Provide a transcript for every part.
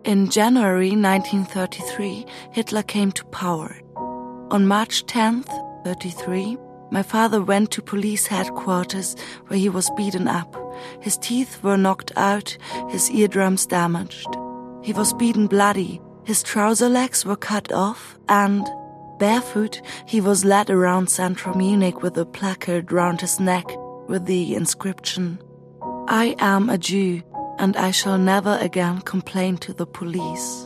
In January 1933, Hitler came to power. On March 10th, 1933, my father went to police headquarters where he was beaten up. His teeth were knocked out, his eardrums damaged. He was beaten bloody, his trouser legs were cut off, and, barefoot, he was led around central Munich with a placard round his neck with the inscription, "I am a Jew, and I shall never again complain to the police."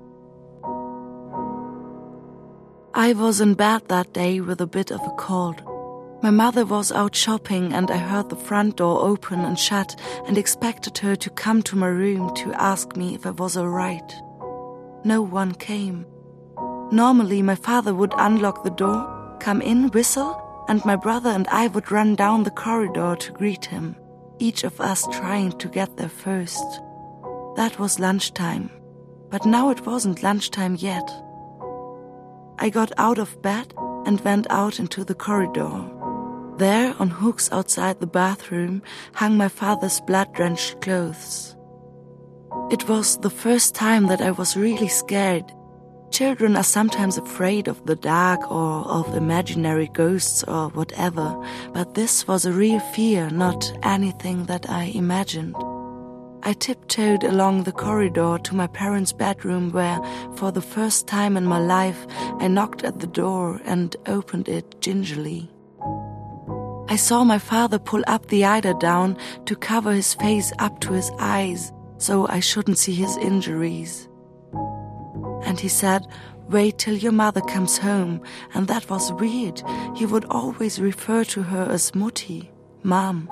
I was in bed that day with a bit of a cold. My mother was out shopping and I heard the front door open and shut and expected her to come to my room to ask me if I was all right. No one came. Normally my father would unlock the door, come in, whistle, and my brother and I would run down the corridor to greet him, each of us trying to get there first. That was lunchtime, but now it wasn't lunchtime yet. I got out of bed and went out into the corridor. There, on hooks outside the bathroom, hung my father's blood-drenched clothes. It was the first time that I was really scared. Children are sometimes afraid of the dark or of imaginary ghosts or whatever, but this was a real fear, not anything that I imagined. I tiptoed along the corridor to my parents' bedroom where, for the first time in my life, I knocked at the door and opened it gingerly. I saw my father pull up the eider-down to cover his face up to his eyes so I shouldn't see his injuries. And he said, "Wait till your mother comes home," and that was weird. He would always refer to her as Mutti, Mom.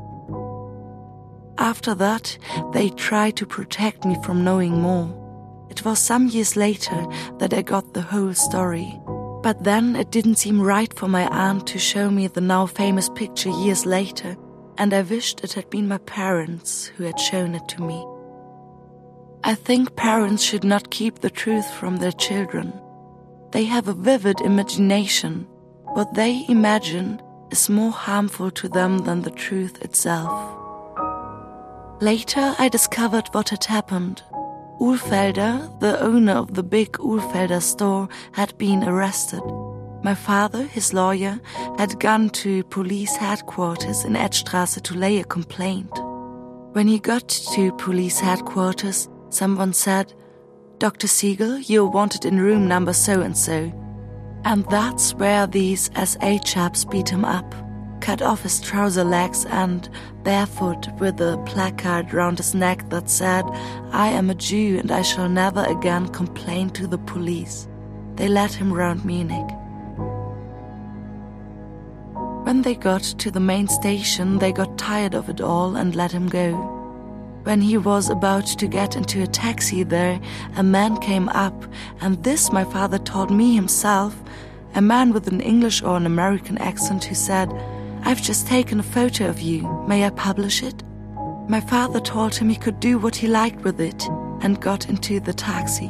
After that, they tried to protect me from knowing more. It was some years later that I got the whole story. But then it didn't seem right for my aunt to show me the now famous picture years later, and I wished it had been my parents who had shown it to me. I think parents should not keep the truth from their children. They have a vivid imagination. What they imagine is more harmful to them than the truth itself. Later, I discovered what had happened. Ulfelder, the owner of the big Ulfelder store, had been arrested. My father, his lawyer, had gone to police headquarters in Edstraße to lay a complaint. When he got to police headquarters, someone said, "Dr. Siegel, you're wanted in room number so-and-so." And that's where these SA chaps beat him up, cut off his trouser legs and, barefoot with a placard round his neck that said, "I am a Jew and I shall never again complain to the police." They led him round Munich. When they got to the main station, they got tired of it all and let him go. When he was about to get into a taxi there, a man came up, and this my father told me himself, a man with an English or an American accent who said, "I've just taken a photo of you. May I publish it?" My father told him he could do what he liked with it and got into the taxi.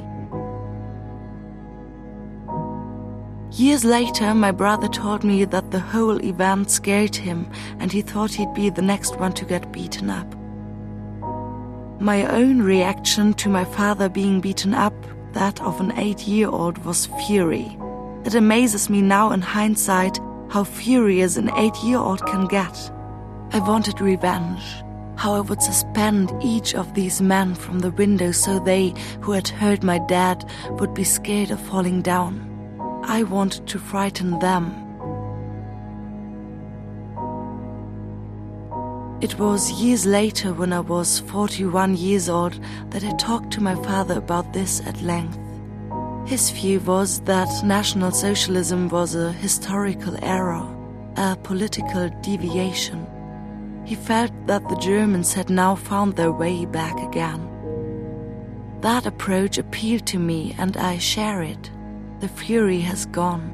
Years later, my brother told me that the whole event scared him and he thought he'd be the next one to get beaten up. My own reaction to my father being beaten up, that of an 8-year-old, was fury. It amazes me now in hindsight how furious an 8-year-old can get. I wanted revenge, how I would suspend each of these men from the window so they, who had hurt my dad, would be scared of falling down. I wanted to frighten them. It was years later, when I was 41 years old, that I talked to my father about this at length. His view was that National Socialism was a historical error, a political deviation. He felt that the Germans had now found their way back again. That approach appealed to me and I share it. The fury has gone.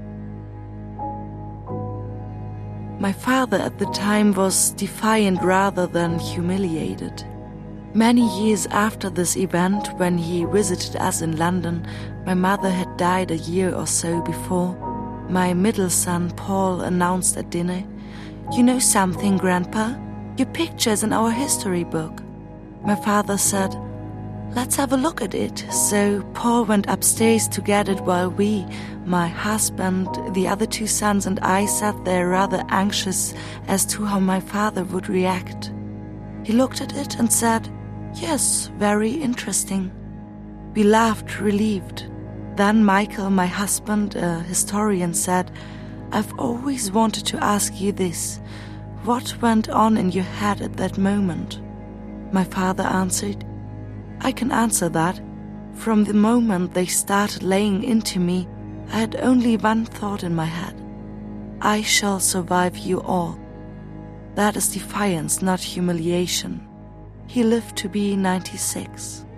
My father at the time was defiant rather than humiliated. Many years after this event, when he visited us in London, my mother had died a year or so before. My middle son, Paul, announced at dinner, "You know something, Grandpa? Your picture's in our history book." My father said, "Let's have a look at it." So Paul went upstairs to get it while we, my husband, the other 2 sons, and I sat there rather anxious as to how my father would react. He looked at it and said, "Yes, very interesting." We laughed, relieved. Then Michael, my husband, a historian, said, "I've always wanted to ask you this. What went on in your head at that moment?" My father answered, "I can answer that. From the moment they started laying into me, I had only one thought in my head. I shall survive you all. That is defiance, not humiliation." He lived to be 96.